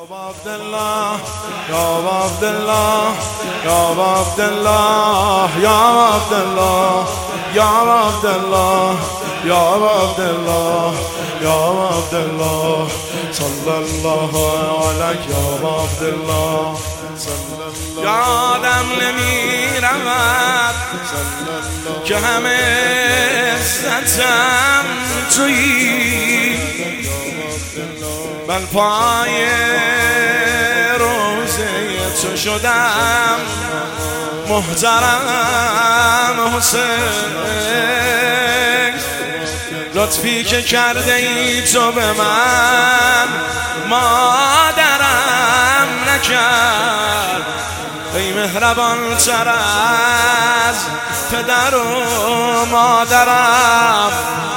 عبدالله یا عبدالله یا عبدالله یا عبدالله یا عبدالله یا عبدالله یا عبدالله صلی الله علیک یا عبدالله یادم نمیرود که همه عزتم تویی، من پای روزه تو شدم محترم حسین. لطفی که کرده ای تو به من مادرم نکرد، ای مهربان تر از پدر و مادرم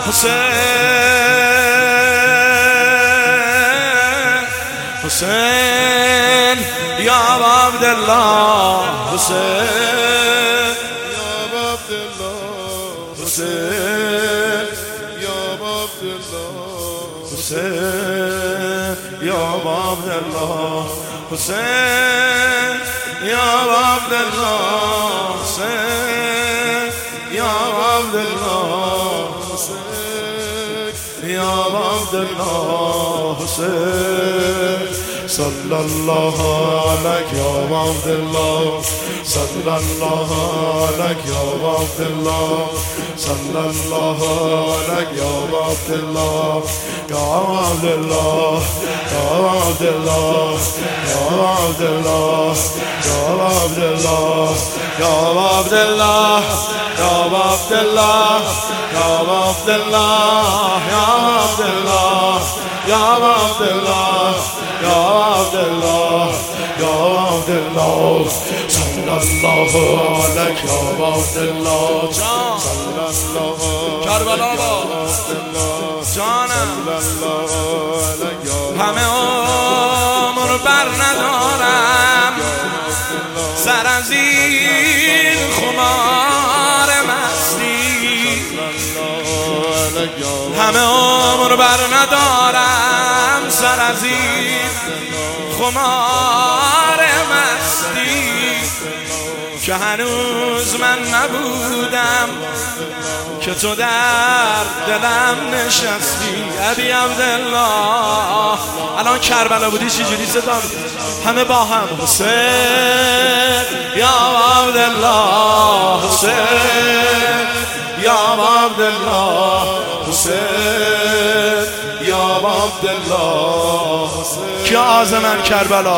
حسین یا عبدالله حسین یا عبدالله حسین یا عبدالله حسین یا عبدالله حسین یا عبدالله حسین یا عبدالله حسین یا عبدالله حسین صلی الله علیک یا عبدالله صلی الله علیک یا عبدالله صلی الله علیک یا عبدالله یا عبدالله یا عبدالله یا عبدالله یا عبدالله یا عبدالله یا عبدالله یا عبدالله یا عبدالله یا عبدالله یا عبدالله یا عبدالله صلی الله علیک یا عبدالله صلی الله کربلا جانم همه عمر بر ندارم سر از این خمار مستی، همه عمر بر ندارم سر از این خمار مستی که هنوز من نبودم که تو در دلم نشستی. ابی عبدالله الان کربلا بودی چجوری صدا همه با هم حسین یا عبدالله حسین یا عبدالله حسین یا عبدالله حسین که آزمن کربلا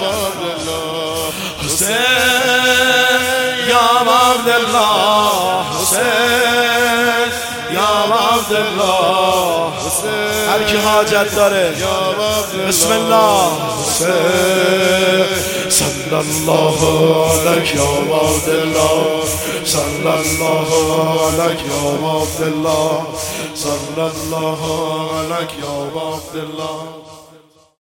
حسین یا عبدالله حسین یا عبدالله حسین هر کی حاجت داره بسم الله حسین صلی الله علیک یا عبدالله صلی الله علیک یا عبدالله صلی الله علیک یا عبدالله.